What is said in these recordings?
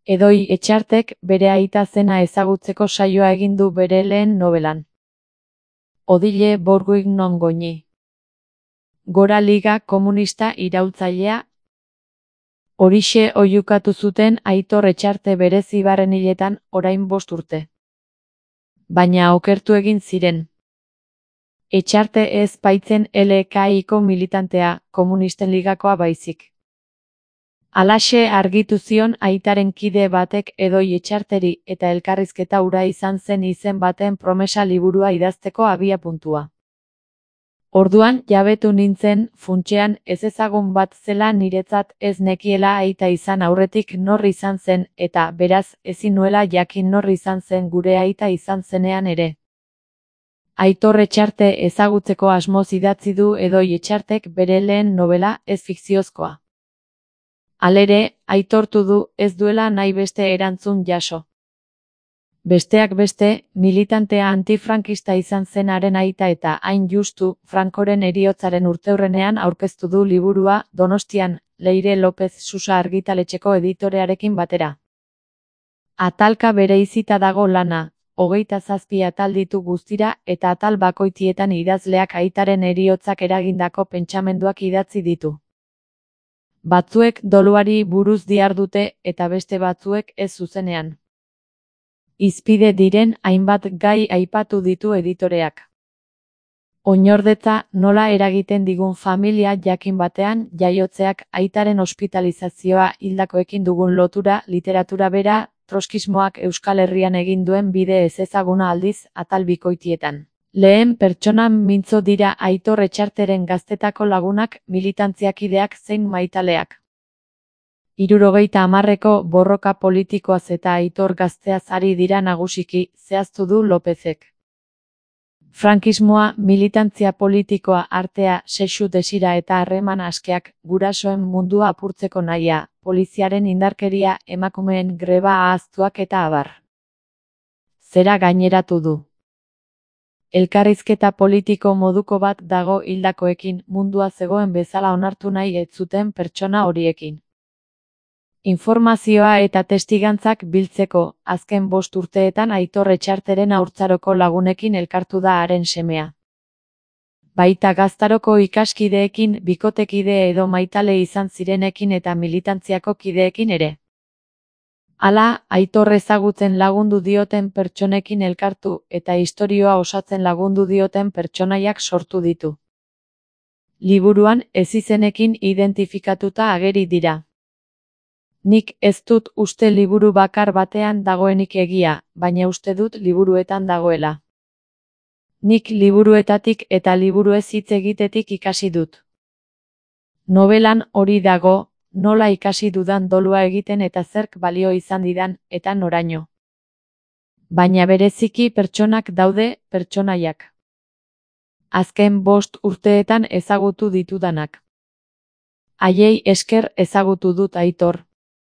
Edoi Etxartek bere aita zena ezagutzeko saioa egin du bere lehen nobelan. Odile Bourguignon Goñi. Gora Liga komunista iraultzailea. Horixe oihukatu zuten Aitor Etxarte bere zibarren hiletan orain 5 urte. Baina okertu egin ziren. Etxarte ez baitzen LKIko militantea, Komunisten Ligakoa baizik. Halaxe argitu zion aitaren kide batek Edoi Etxarteri eta elkarrizketa hura izan zen izen baten promesa liburua idazteko abiapuntua. Orduan jabetu nintzen, funtsean ezezagun bat zela niretzat ez nekiela aita izan aurretik nor izan zen eta beraz ezin nuela jakin nor izan zen gure aita izan zenean ere. Aitor Etxarte ezagutzeko asmoz idatzi du Edoi Etxartek bere lehen nobela ez fikziozkoa. Halere, aitortu du ez duela nahi beste erantzun jaso. Besteak beste, militantea antifrankista izan zenaren aita eta hain justu, Francoren heriotzaren urteurrenean aurkeztu du liburua Donostian, Leire López Susa argitaletxeko editorearekin batera. Atalka bereizita dago lana, 27 atal ditu guztira eta atal bakoitietan idazleak aitaren heriotzak eragindako pentsamenduak idatzi ditu. Batzuek doluari buruz dihardute eta beste batzuek ez zuzenean. Hizpide diren hainbat gai aipatu ditu editoreak. Oinordetza nola eragiten digun familia jakin batean jaiotzeak aitaren ospitalizazioa hildakoekin dugun lotura literatura bera troskismoak Euskal Herrian egin duen bide ezezaguna aldiz atal bikoitietan. Lehen pertsonan mintzo dira Aitor Etxarteren gaztetako lagunak, militantziakideak zein maitaleak. 70ko borroka politikoaz eta Aitor gazteaz ari dira nagusiki, zehaztu du Lopezek. Frankismoa, militantzia politikoa, artea, sexu desira eta harreman askeak, gurasoen mundua apurtzeko nahia, poliziaren indarkeria, emakumeen greba ahaztuak eta abar. Zera gaineratu du. Elkarrizketa politiko moduko bat dago hildakoekin, mundua zegoen bezala onartu nahi ez zuten pertsona horiekin. Informazioa eta testigantzak biltzeko, azken 5 urteetan Aitor Etxarteren haurtzaroko lagunekin elkartu da haren semea. Baita gaztaroko ikaskideekin, bikotekide edo maitale izan zirenekin eta militantziako kideekin ere. Hala, Aitor ezagutzen lagundu dioten pertsonekin elkartu eta istorioa osatzen lagundu dioten pertsonaiak sortu ditu. Liburuan ezizenekin identifikatuta ageri dira. Nik ez dut uste liburu bakar batean dagoenik egia, baina uste dut liburuetan dagoela. Nik liburuetatik eta liburuez hitz egitetik ikasi dut. Nobelan hori dago, nola ikasi dudan dolua egiten eta zerk balio izan didan, eta noraino. Baina bereziki pertsonak daude, pertsonaiak. Azken 5 urteetan ezagutu ditudanak. Haiei esker ezagutu dut Aitor.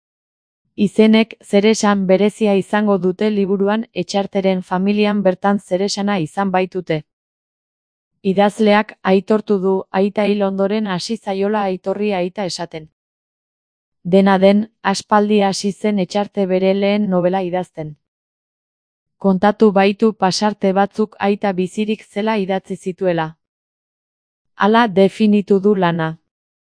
Izenek zeresan berezia izango dute liburuan Etxarteren familian bertan zeresana izan baitute. Idazleak aitortu du aita hil ondoren hasi zaiola Aitorri aita esaten. Dena den, aspaldi hasi zen Etxarte bere lehen nobela idazten. Kontatu baitu pasarte batzuk aita bizirik zela idatzi zituela. Hala definitu du lana.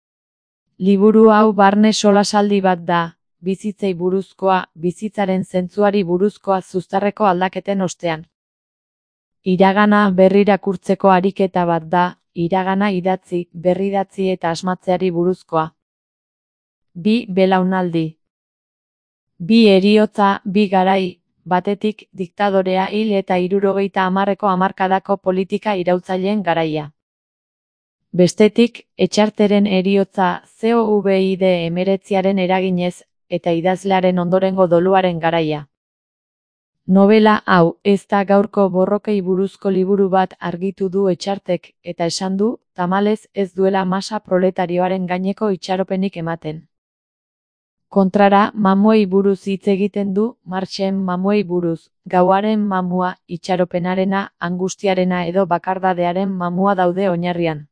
Liburu hau barne solasaldi bat da. Bizitzei buruzkoa, bizitzaren zentzuari buruzkoa zuztarreko aldaketen ostean. Iragana berrirakurtzeko ariketa bat da, iragana idatzi, berridatzi eta asmatzeari buruzkoa. 2 belaunaldi. 2 heriotza, 2 garai, batetik diktadorea hil eta 70ko hamarkadako politika iraultzaileen garaia. Bestetik, Etxarteren heriotza COVID-19 eraginez, eta idazlearen ondorengo doluaren garaia. Nobela hau ez da gaurko borrokei buruzko liburu bat argitu du Etxartek, eta esan du, tamalez ez duela masa proletarioaren gaineko itxaropenik ematen. Kontrara, mamuei buruz hitz egiten du, Marxen mamuei buruz, gauaren mamua, itxaropenarena, angustiarena edo bakardadearen mamua daude oinarrian.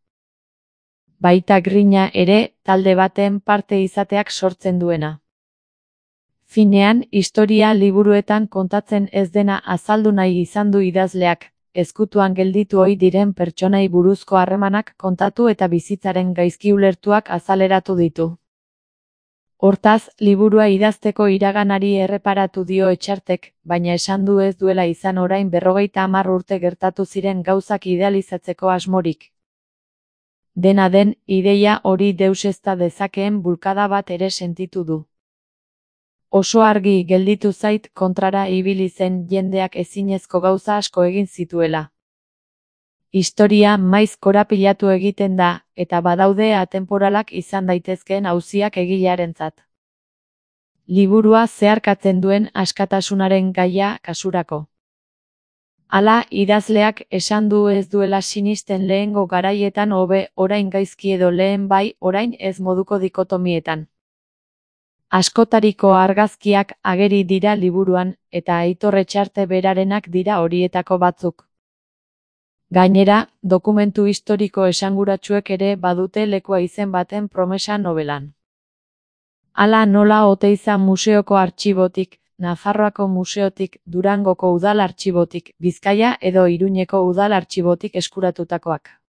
Baita grina ere, talde baten parte izateak sortzen duena. Finean, historia liburuetan kontatzen ez dena azaldu nahi izan du idazleak, ezkutuan gelditu ohi diren pertsonei buruzko harremanak kontatu eta bizitzaren gaizki ulertuak azaleratu ditu. Hortaz, liburua idazteko iraganari erreparatu dio Etxartek, baina esan du ez duela izan orain 50 urte gertatu ziren gauzak idealizatzeko asmorik. Dena den, ideia hori deusezta dezakeen bulkada bat ere sentitu du. Oso argi gelditu zait kontrara ibili zen jendeak ezinezko gauza asko egin zituela. Historia maiz korapilatu egiten da, eta badaude atemporalak izan daitezkeen auziak egilearentzat. Liburua zeharkatzen duen askatasunaren gaia kasurako. Hala, idazleak esan du ez duela sinisten lehengo garaietan hobe orain gaizki edo lehen bai orain ez moduko dikotomietan. Askotariko argazkiak ageri dira liburuan, eta Aitor Etxarte berarenak dira horietako batzuk. Gainera, dokumentu historiko esanguratsuek ere badute lekua izen baten promesa nobelan. Hala nola Oteiza museoko artxibotik, Nafarroako museotik, Durangoko udal artxibotik, Bizkaia edo Iruñeko udal artxibotik eskuratutakoak.